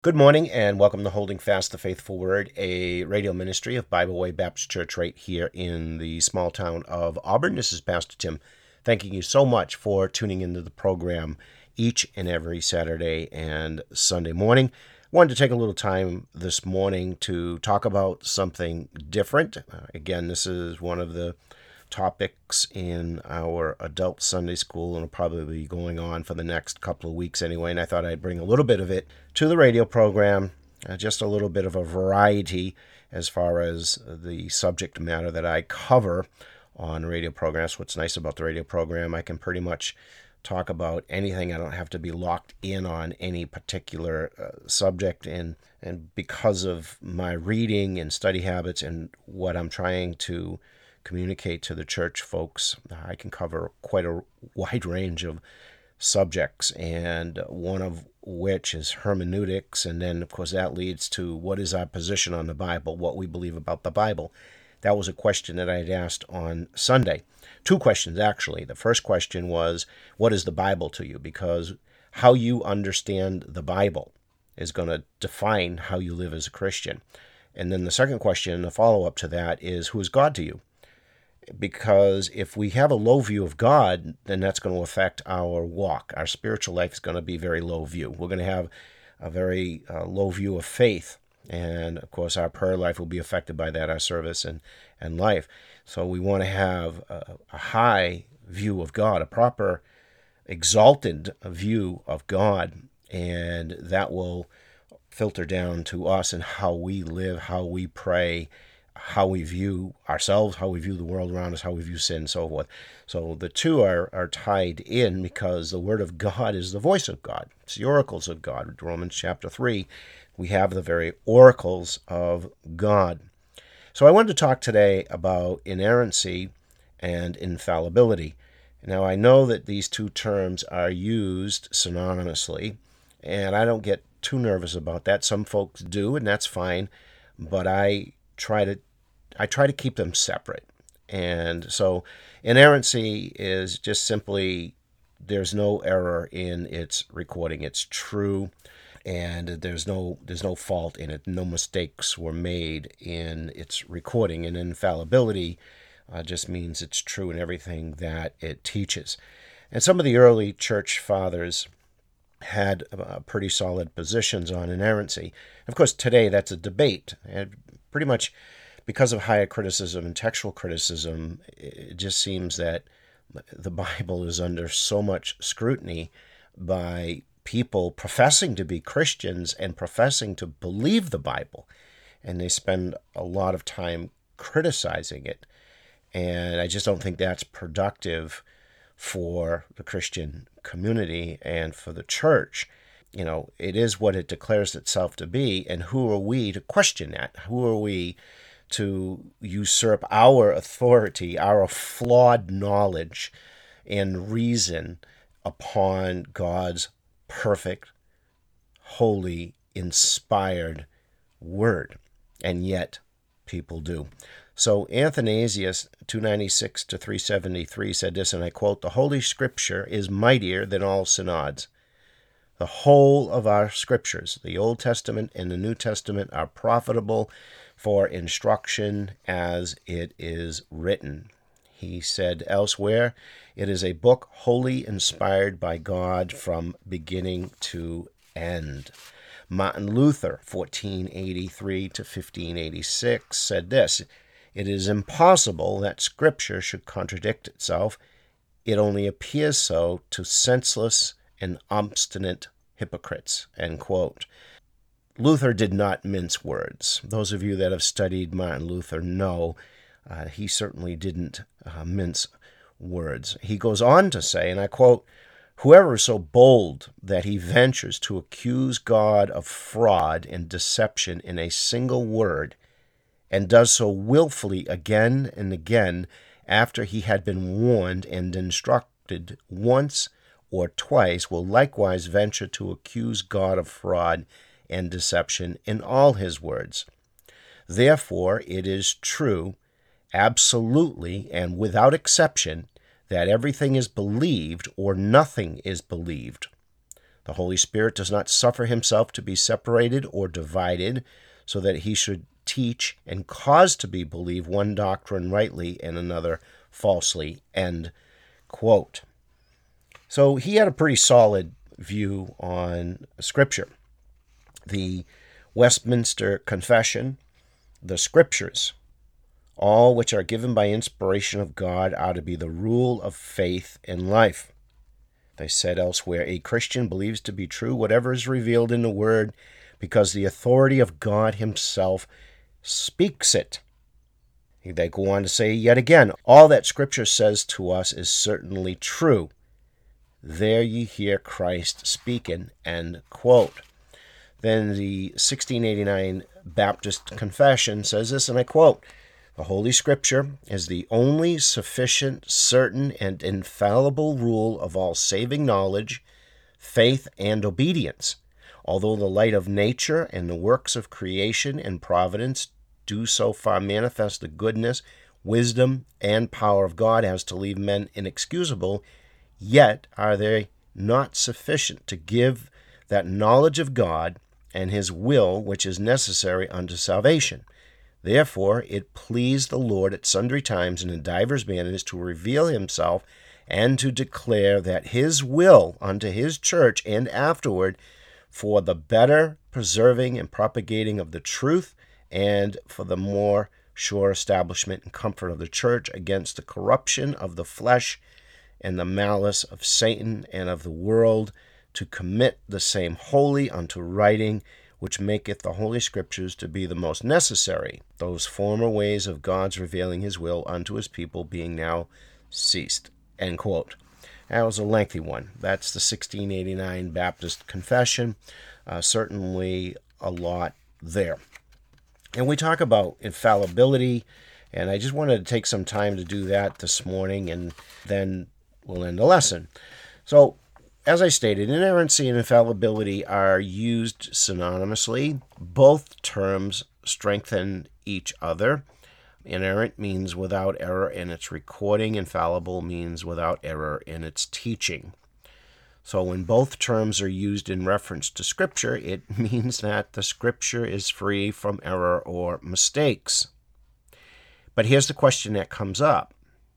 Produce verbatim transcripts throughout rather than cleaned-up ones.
Good morning and welcome to Holding Fast the Faithful Word, a radio ministry of Bible Way Baptist Church right here in the small town of Auburn. This is Pastor Tim. Thanking you so much for tuning into the program each and every Saturday and Sunday morning. Wanted to take a little time this morning to talk about something different. Uh, again, this is one of the topics in our adult Sunday school and will probably be going on for the next couple of weeks anyway. And I thought I'd bring a little bit of it to the radio program, uh, just a little bit of a variety as far as the subject matter that I cover on radio programs. What's nice about the radio program, I can pretty much talk about anything. I don't have to be locked in on any particular uh, subject. And, and because of my reading and study habits and what I'm trying to communicate to the church folks, I can cover quite a wide range of subjects, and one of which is hermeneutics, and then of course that leads to what is our position on the Bible, what we believe about the Bible. That was a question that I had asked on Sunday. Two questions, actually. The first question was, what is the Bible to you? Because how you understand the Bible is going to define how you live as a Christian. And then the second question, the follow-up to that, is, who is God to you? Because if we have a low view of God, then that's going to affect our walk. Our spiritual life is going to be very low view. We're going to have a very uh, low view of faith. And, of course, our prayer life will be affected by that, our service and, and life. So we want to have a, a high view of God, a proper, exalted view of God, and that will filter down to us and how we live, how we pray, how we view ourselves, how we view the world around us, how we view sin, and so forth. So the two are, are tied in because the Word of God is the voice of God. It's the oracles of God. Romans chapter three, we have the very oracles of God. So I wanted to talk today about inerrancy and infallibility. Now, I know that these two terms are used synonymously, and I don't get too nervous about that. Some folks do, and that's fine, but I try to I try to keep them separate. And so inerrancy is just simply there's no error in its recording. It's true, and there's no there's no fault in it. No mistakes were made in its recording. And infallibility uh, just means it's true in everything that it teaches. And some of the early church fathers had uh, pretty solid positions on inerrancy. Of course, today that's a debate. And pretty much because of higher criticism and textual criticism, it just seems that the Bible is under so much scrutiny by people professing to be Christians and professing to believe the Bible, and they spend a lot of time criticizing it. And I just don't think that's productive for the Christian community and for the church. You know, it is what it declares itself to be, and who are we to question that? Who are we to usurp our authority, our flawed knowledge and reason upon God's perfect, holy, inspired word? And yet, people do. So Athanasius, two ninety-six to three seventy-three, said this, and I quote, "The Holy Scripture is mightier than all synods. The whole of our scriptures, the Old Testament and the New Testament, are profitable for instruction as it is written." He said elsewhere, "It is a book wholly inspired by God from beginning to end." Martin Luther, fourteen eighty-three to fifteen eighty-six, said this, "It is impossible that Scripture should contradict itself. It only appears so to senseless and obstinate hypocrites." End quote. Luther did not mince words. Those of you that have studied Martin Luther know uh, he certainly didn't uh, mince words. He goes on to say, and I quote, "Whoever is so bold that he ventures to accuse God of fraud and deception in a single word, and does so willfully again and again after he had been warned and instructed once or twice, will likewise venture to accuse God of fraud and deception in all his words. Therefore, it is true, absolutely and without exception, that everything is believed or nothing is believed. The Holy Spirit does not suffer himself to be separated or divided, so that he should teach and cause to be believed one doctrine rightly and another falsely." End quote. So he had a pretty solid view on Scripture. The Westminster Confession, the Scriptures, all which are given by inspiration of God, are to be the rule of faith in life. They said elsewhere, "A Christian believes to be true whatever is revealed in the Word, because the authority of God himself speaks it." They go on to say yet again, "All that Scripture says to us is certainly true. There ye hear Christ speaking." End quote. Then the sixteen eighty-nine Baptist Confession says this, and I quote, "The Holy Scripture is the only sufficient, certain, and infallible rule of all saving knowledge, faith, and obedience. Although the light of nature and the works of creation and providence do so far manifest the goodness, wisdom, and power of God as to leave men inexcusable, yet are they not sufficient to give that knowledge of God and his will which is necessary unto salvation. Therefore it pleased the Lord at sundry times and in divers manners to reveal himself and to declare that his will unto his church, and afterward for the better preserving and propagating of the truth, and for the more sure establishment and comfort of the church against the corruption of the flesh and the malice of Satan and of the world, to commit the same wholly unto writing, which maketh the Holy Scriptures to be the most necessary, those former ways of God's revealing his will unto his people being now ceased." End quote. That was a lengthy one. That's the sixteen eighty-nine Baptist Confession. Uh, certainly a lot there. And we talk about infallibility, and I just wanted to take some time to do that this morning, and then we'll end the lesson. So, as I stated, inerrancy and infallibility are used synonymously. Both terms strengthen each other. Inerrant means without error in its recording. Infallible means without error in its teaching. So when both terms are used in reference to Scripture, it means that the Scripture is free from error or mistakes. But here's the question that comes up.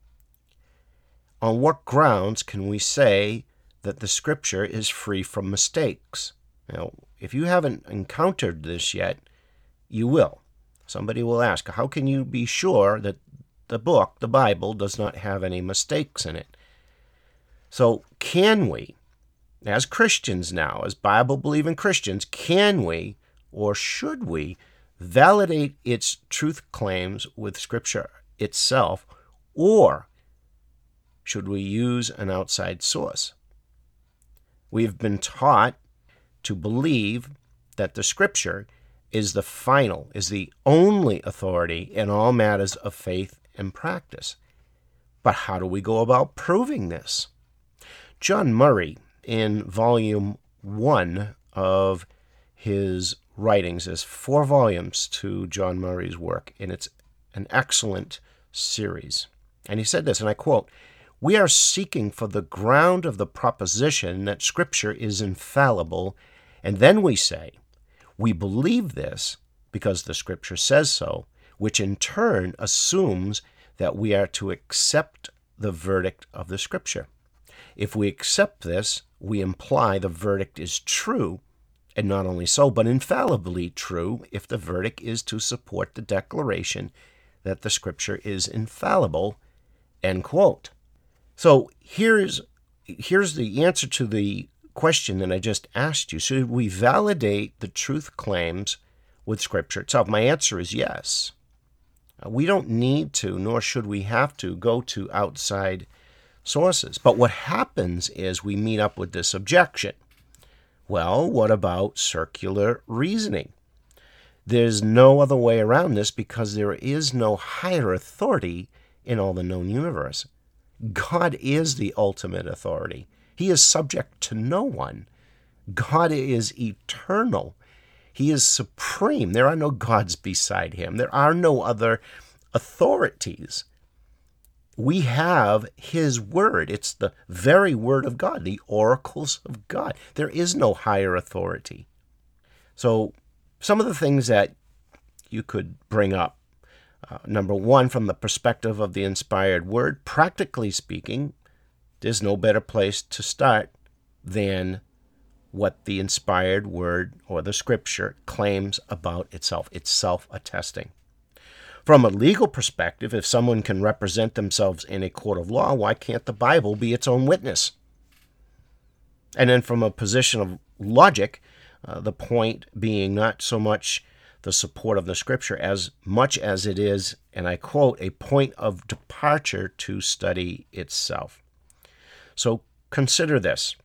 On what grounds can we say that the Scripture is free from mistakes? Now, if you haven't encountered this yet, you will. Somebody will ask, how can you be sure that the book, the Bible, does not have any mistakes in it? So can we, as Christians now, as Bible-believing Christians, can we or should we validate its truth claims with Scripture itself, or should we use an outside source? We've been taught to believe that the Scripture is the final, is the only authority in all matters of faith and practice. But how do we go about proving this? John Murray, in volume one of his writings, there's four volumes to John Murray's work, and it's an excellent series. And he said this, and I quote, "We are seeking for the ground of the proposition that Scripture is infallible, and then we say, we believe this because the Scripture says so, which in turn assumes that we are to accept the verdict of the Scripture. If we accept this, we imply the verdict is true, and not only so, but infallibly true if the verdict is to support the declaration that the Scripture is infallible." End quote. So here's here's the answer to the question that I just asked you. Should we validate the truth claims with Scripture itself? My answer is yes. We don't need to, nor should we have to, go to outside sources. But what happens is we meet up with this objection. Well, what about circular reasoning? There's no other way around this because there is no higher authority in all the known universe. God is the ultimate authority. He is subject to no one. God is eternal. He is supreme. There are no gods beside him. There are no other authorities. we have his word. It's the very word of God, the oracles of God. There is no higher authority. So some of the things that you could bring up, uh, number one, from the perspective of the inspired word, practically speaking, there's no better place to start than what the inspired word or the scripture claims about itself. It's self-attesting. From a legal perspective, if someone can represent themselves in a court of law, why can't the Bible be its own witness? And then from a position of logic, uh, the point being not so much the support of the scripture as much as it is, and I quote, a point of departure to study itself. So consider this.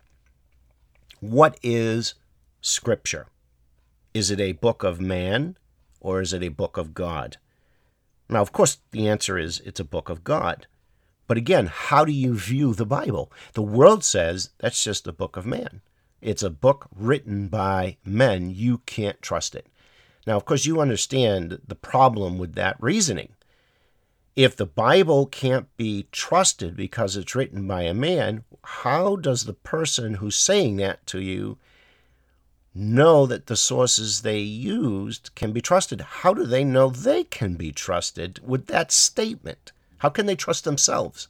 What is scripture? Is it a book of man or is it a book of God? Now, of course, the answer is it's a book of God. But again, how do you view the Bible? The world says that's just a book of man. It's a book written by men. You can't trust it. Now, of course, you understand the problem with that reasoning. If the Bible can't be trusted because it's written by a man, how does the person who's saying that to you know that the sources they used can be trusted? How do they know they can be trusted with that statement? How can they trust themselves?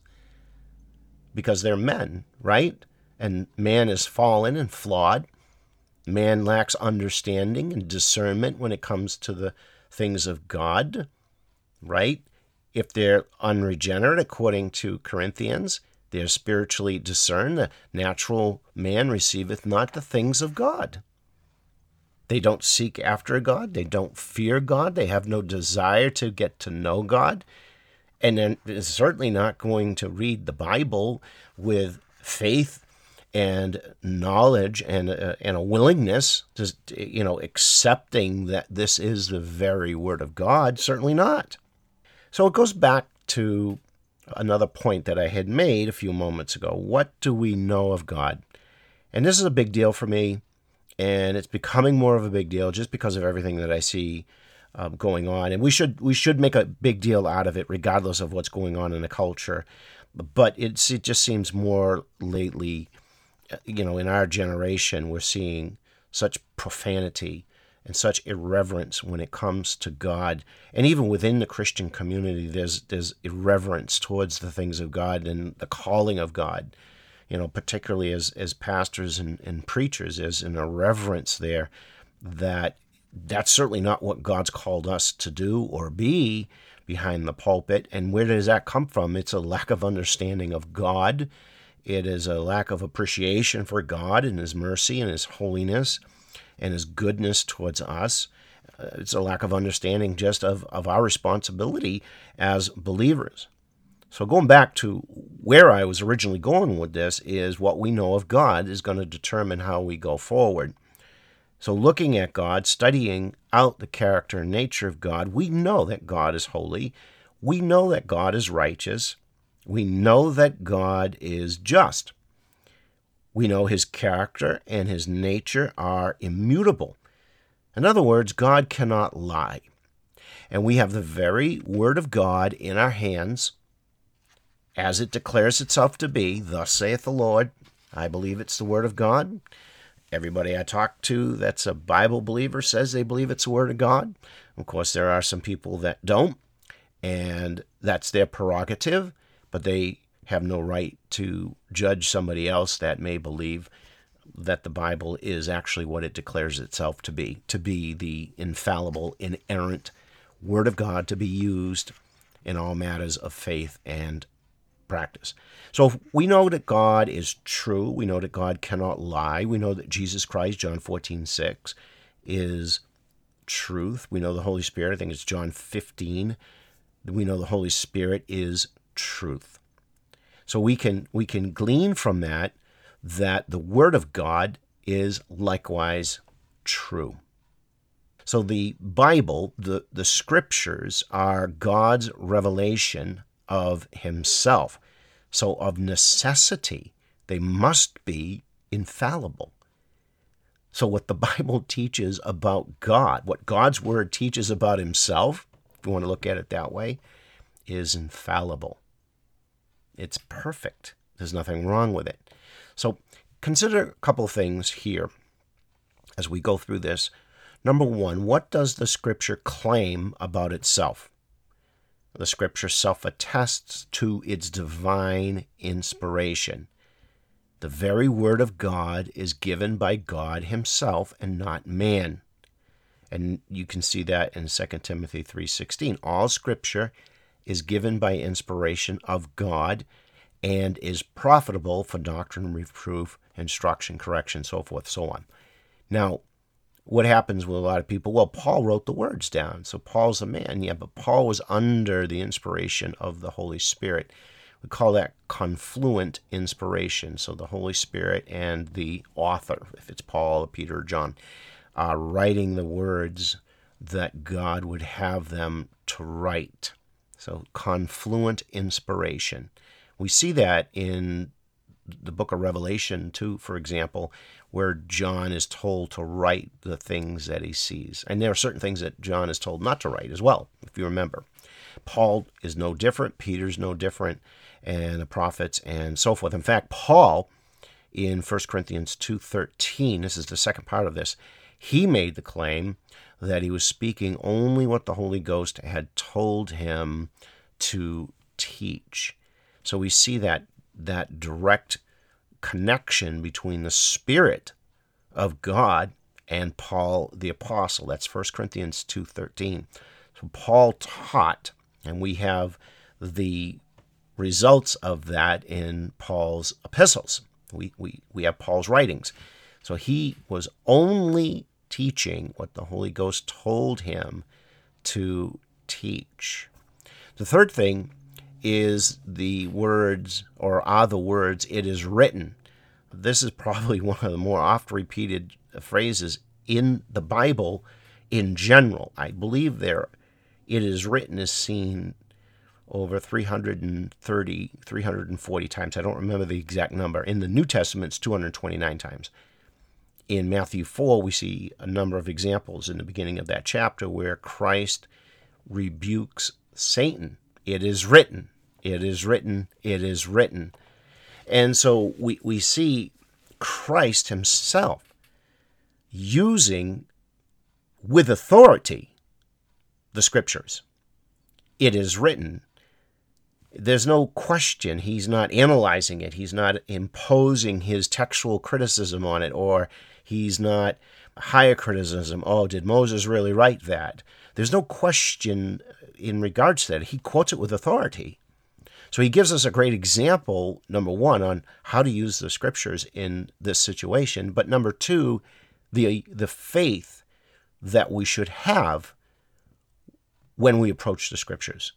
Because they're men, right? And man is fallen and flawed. Man lacks understanding and discernment when it comes to the things of God, right? If they're unregenerate, according to Corinthians, they're spiritually discerned. The natural man receiveth not the things of God. They don't seek after God. They don't fear God. They have no desire to get to know God. And then they're certainly not going to read the Bible with faith and knowledge and a, and a willingness to, you know, accepting that this is the very word of God. Certainly not. So it goes back to another point that I had made a few moments ago. What do we know of God? And this is a big deal for me, and it's becoming more of a big deal just because of everything that I see um, going on. And we should we should make a big deal out of it, regardless of what's going on in the culture. But it's it just seems more lately, you know, in our generation, we're seeing such profanity and such irreverence when it comes to God. And even within the Christian community, there's there's irreverence towards the things of God and the calling of God. You know, particularly as, as pastors and, and preachers, there's an irreverence there that that's certainly not what God's called us to do or be behind the pulpit. And where does that come from? It's a lack of understanding of God. It is a lack of appreciation for God and His mercy and His holiness and His goodness towards us. Uh, it's a lack of understanding just of, of our responsibility as believers. So going back to where I was originally going with this is what we know of God is going to determine how we go forward. So looking at God, studying out the character and nature of God, we know that God is holy. We know that God is righteous. We know that God is just. We know His character and His nature are immutable. In other words, God cannot lie. And we have the very Word of God in our hands, as it declares itself to be. Thus saith the Lord. I believe it's the Word of God. Everybody I talk to that's a Bible believer says they believe it's the Word of God. Of course, there are some people that don't, and that's their prerogative, but they have no right to judge somebody else that may believe that the Bible is actually what it declares itself to be, to be the infallible, inerrant Word of God to be used in all matters of faith and practice. So we know that God is true. We know that God cannot lie. We know that Jesus Christ, John fourteen six, is truth. We know the Holy Spirit, I think it's John fifteen. We know the Holy Spirit is truth. So we can we can glean from that that the Word of God is likewise true. So the Bible, the, the Scriptures, are God's revelation of Himself. So of necessity, they must be infallible. So what the Bible teaches about God, what God's Word teaches about Himself, if you want to look at it that way, is infallible. It's perfect. There's nothing wrong with it. So consider a couple things here as we go through this. Number one, what does the Scripture claim about itself? The Scripture self-attests to its divine inspiration. The very Word of God is given by God himself and not man. And you can see that in Second Timothy three sixteen. All Scripture is given by inspiration of God and is profitable for doctrine, reproof, instruction, correction, so forth, so on. Now, what happens with a lot of people? Well, Paul wrote the words down, so Paul's a man. Yeah, but Paul was under the inspiration of the Holy Spirit. We call that confluent inspiration. So the Holy Spirit and the author, if it's Paul, or Peter, or John, are writing the words that God would have them to write. So confluent inspiration. We see that in the book of Revelation too, for example, where John is told to write the things that he sees. And there are certain things that John is told not to write as well, if you remember. Paul is no different, Peter's no different, and the prophets and so forth. In fact, Paul, in First Corinthians two thirteen, this is the second part of this, he made the claim that he was speaking only what the Holy Ghost had told him to teach. So we see that that direct connection between the Spirit of God and Paul the Apostle. That's First Corinthians two thirteen. So Paul taught, and we have the results of that in Paul's epistles. We, we, we have Paul's writings. So he was only teaching what the Holy Ghost told him to teach. The third thing is the words, or are the words, "it is written." This is probably one of the more oft-repeated phrases in the Bible in general. I believe there, "it is written" is seen over three hundred thirty, three hundred forty times. I don't remember the exact number. In the New Testament, it's two hundred twenty-nine times. In Matthew four, we see a number of examples in the beginning of that chapter where Christ rebukes Satan. It is written, it is written, it is written. And so we, we see Christ himself using with authority the Scriptures. It is written. There's no question. He's not analyzing it. He's not imposing his textual criticism on it, or he's not higher criticism. Oh, did Moses really write that? There's no question in regards to that. He quotes it with authority. So he gives us a great example, number one, on how to use the Scriptures in this situation. But number two, the the faith that we should have when we approach the Scriptures.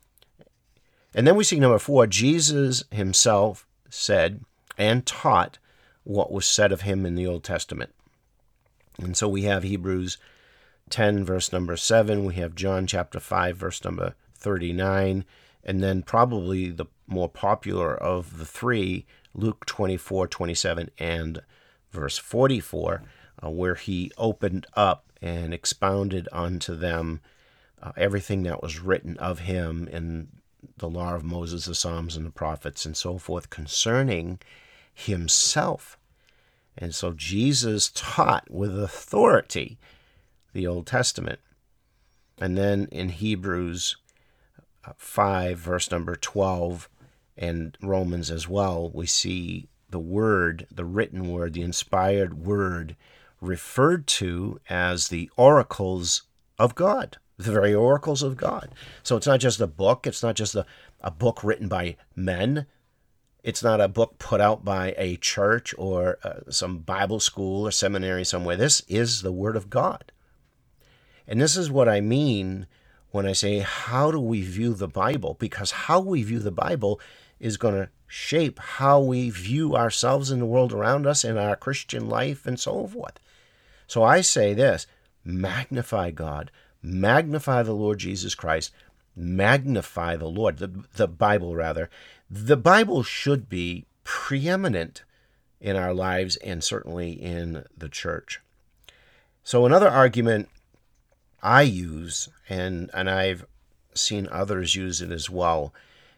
And then we see number four, Jesus himself said and taught what was said of him in the Old Testament. And so we have Hebrews ten, verse number seven. We have John chapter five, verse number thirty-nine. And then probably the more popular of the three, Luke twenty-four, twenty-seven, and verse forty-four, uh, where he opened up and expounded unto them uh, everything that was written of him in the law of Moses, the Psalms, and the prophets, and so forth, concerning himself. And so Jesus taught with authority the Old Testament. And then in Hebrews five, verse number twelve, and Romans as well, we see the word, the written word, the inspired word, referred to as the oracles of God, the very oracles of God. So it's not just a book. It's not just a, a book written by men. It's not a book put out by a church or uh, some Bible school or seminary somewhere. This is the Word of God. And this is what I mean when I say, how do we view the Bible? Because how we view the Bible is going to shape how we view ourselves in the world around us and our Christian life and so forth. So I say this, magnify God, magnify the Lord Jesus Christ, magnify the Lord, the, the Bible rather. The Bible should be preeminent in our lives and certainly in the church. So another argument I use, and, and I've seen others use it as well,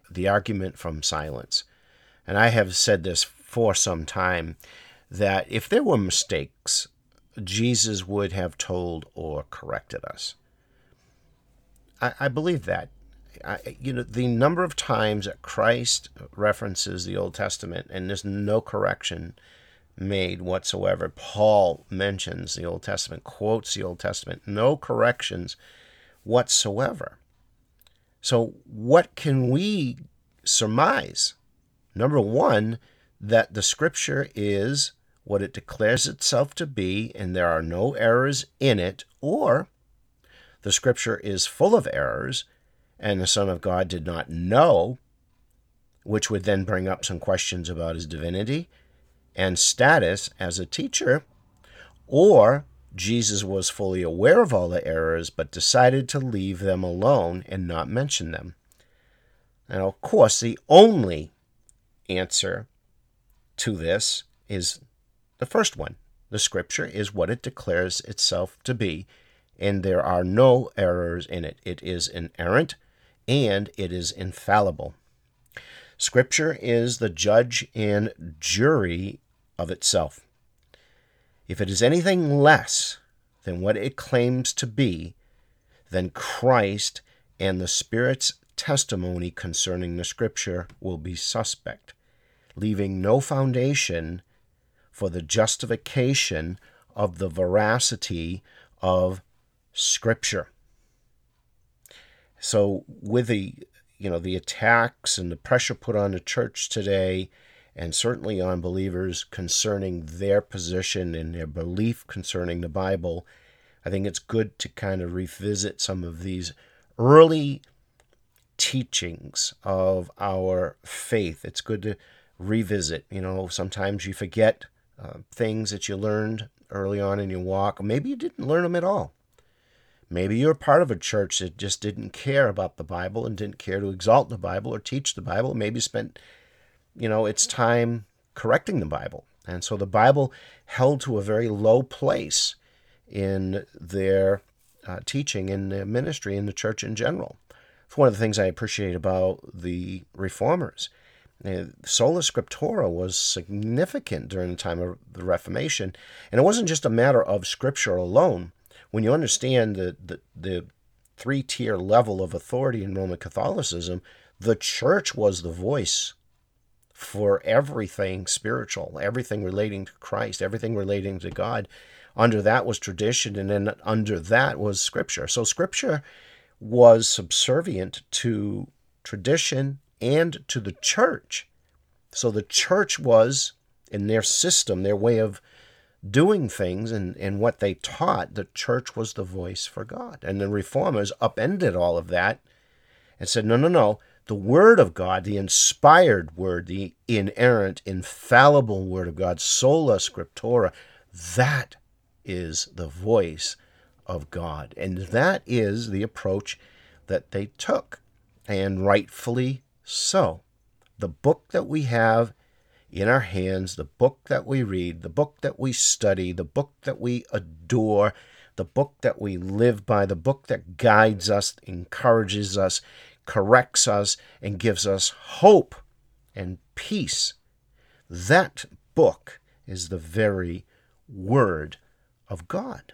the argument from silence. And I have said this for some time, that if there were mistakes, Jesus would have told or corrected us. I, I believe that. I, you know, the number of times that Christ references the Old Testament and there's no correction made whatsoever. Paul mentions the Old Testament, quotes the Old Testament, no corrections whatsoever. So what can we surmise? Number one, that the Scripture is what it declares itself to be, and there are no errors in it, or the Scripture is full of errors, and the Son of God did not know, which would then bring up some questions about his divinity and status as a teacher, or Jesus was fully aware of all the errors but decided to leave them alone and not mention them. Now, of course, the only answer to this is the first one. The Scripture is what it declares itself to be, and there are no errors in it. It is inerrant, and it is infallible. Scripture is the judge and jury of itself. If it is anything less than what it claims to be, then Christ and the Spirit's testimony concerning the Scripture will be suspect, leaving no foundation for the justification of the veracity of Scripture. So with the, you know, the attacks and the pressure put on the church today, and certainly on believers concerning their position and their belief concerning the Bible, I think it's good to kind of revisit some of these early teachings of our faith. It's good to revisit. You know, sometimes you forget uh, things that you learned early on in your walk. Maybe you didn't learn them at all. Maybe you're part of a church that just didn't care about the Bible and didn't care to exalt the Bible or teach the Bible. Maybe spent, you know, its time correcting the Bible. And so the Bible held to a very low place in their uh, teaching, in their ministry, in the church in general. It's one of the things I appreciate about the Reformers. Uh, Sola Scriptura was significant during the time of the Reformation. And it wasn't just a matter of Scripture alone. When you understand the, the, the three-tier level of authority in Roman Catholicism, the church was the voice for everything spiritual, everything relating to Christ, everything relating to God. Under that was tradition, and then under that was Scripture. So Scripture was subservient to tradition and to the church. So the church was, in their system, their way of doing things and, and what they taught, the church was the voice for God. And the Reformers upended all of that and said, no, no, no, the Word of God, the inspired Word, the inerrant, infallible Word of God, sola scriptura, that is the voice of God. And that is the approach that they took, and rightfully so. The book that we have in our hands, the book that we read, the book that we study, the book that we adore, the book that we live by, the book that guides us, encourages us, corrects us, and gives us hope and peace. That book is the very Word of God.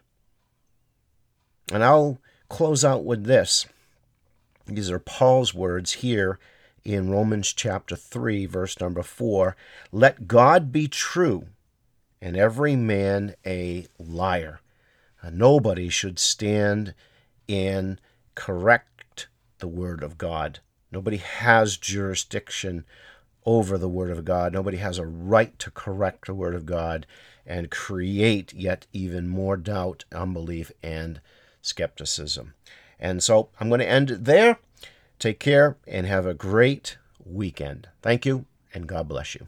And I'll close out with this. These are Paul's words here in Romans chapter three, verse number four. Let God be true, and every man a liar. Uh, nobody should stand and correct the Word of God. Nobody has jurisdiction over the Word of God. Nobody has a right to correct the Word of God and create yet even more doubt, unbelief, and skepticism. And so I'm going to end it there. Take care and have a great weekend. Thank you, and God bless you.